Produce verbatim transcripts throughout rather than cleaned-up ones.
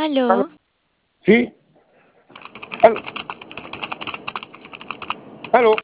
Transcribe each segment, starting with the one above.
¿Aló? ¿Sí? ¿Aló? ¿Aló?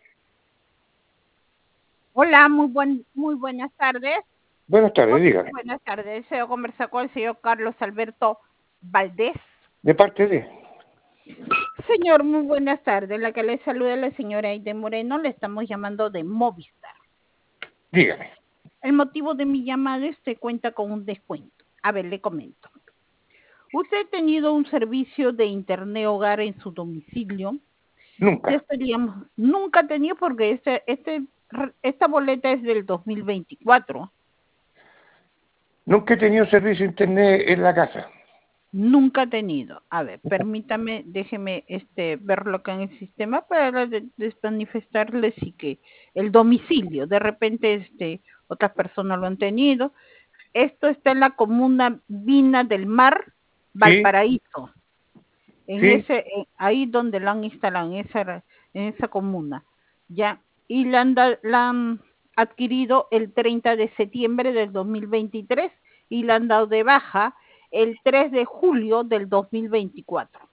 Hola, muy buen, muy buenas tardes. Buenas tardes, dígame. Buenas tardes. Deseo conversar con el señor Carlos Alberto Valdés. ¿De parte de? Señor, muy buenas tardes. La que le saluda es la señora Aide Moreno. Le estamos llamando de Movistar. Dígame. El motivo de mi llamada es que cuenta con un descuento. A ver, le comento. ¿Usted ha tenido un servicio de internet hogar en su domicilio? Nunca. Estaríamos, nunca ha tenido porque este, este, esta boleta es del dos mil veinticuatro. Nunca he tenido servicio de internet en la casa. Nunca ha tenido. A ver, permítame, déjeme este, verlo acá en el sistema para de, desmanifestarles y que el domicilio, de repente este, otras personas lo han tenido. Esto está en la comuna Vina del Mar, Valparaíso. En ¿Sí? ese, en, ahí donde lo han instalado, en esa, en esa comuna. Ya, y la han, la han adquirido el treinta de septiembre del dos mil veintitrés y la han dado de baja el tres de julio del dos mil veinticuatro.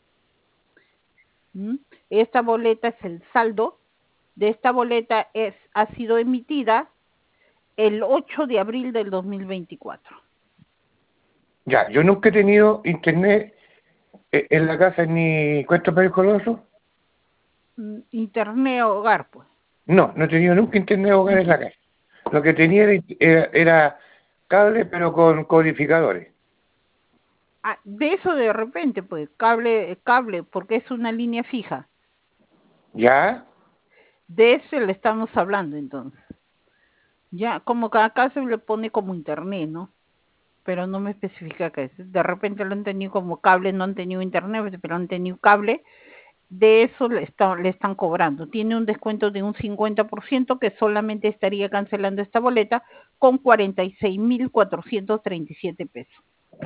¿Mm? Esta boleta es el saldo de esta boleta, es, ha sido emitida el ocho de abril del dos mil veinticuatro. Ya, yo nunca he tenido internet en la casa ni cuento periculoso. Internet hogar, pues. No, no he tenido nunca internet hogar en la casa. Lo que tenía era, era cable, pero con codificadores. Ah, de eso de repente, pues, cable, cable, porque es una línea fija. ¿Ya? De eso le estamos hablando, entonces. Ya, como que acá se le pone como internet, ¿no? Pero no me especifica qué es. De repente lo han tenido como cable, no han tenido internet, pero han tenido cable. De eso le, está, le están cobrando. Tiene un descuento de un cincuenta por ciento que solamente estaría cancelando esta boleta con cuarenta y seis mil cuatrocientos treinta y siete pesos.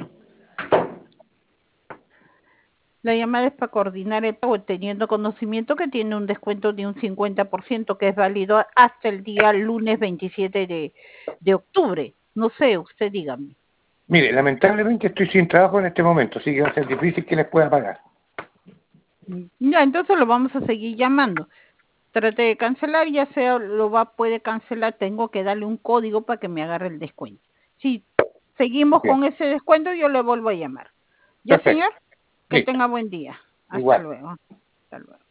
La llamada es para coordinar el pago teniendo conocimiento que tiene un descuento de un cincuenta por ciento que es válido hasta el día lunes veintisiete de, de octubre. No sé, usted dígame. Mire, lamentablemente estoy sin trabajo en este momento, así que va a ser difícil que les pueda pagar. Ya, entonces lo vamos a seguir llamando. Trate de cancelar, ya sea lo va puede cancelar, tengo que darle un código para que me agarre el descuento. Si seguimos Bien. con ese descuento, yo le vuelvo a llamar. ¿Ya, Perfecto. señor? Que Listo. tenga buen día. Hasta Igual. luego. Hasta luego.